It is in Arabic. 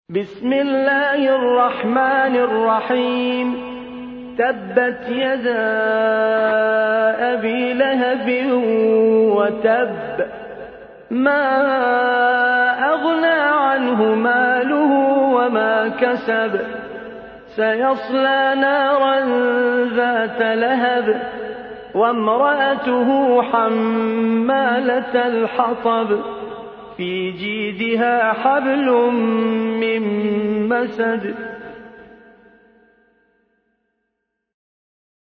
بسم الله الرحمن الرحيم تبت يدا أبي لهب وتب ما أغنى عنه ماله وما كسب سيصلى نارا ذات لهب وامرأته حمالة الحطب في جيدها حبل من مسد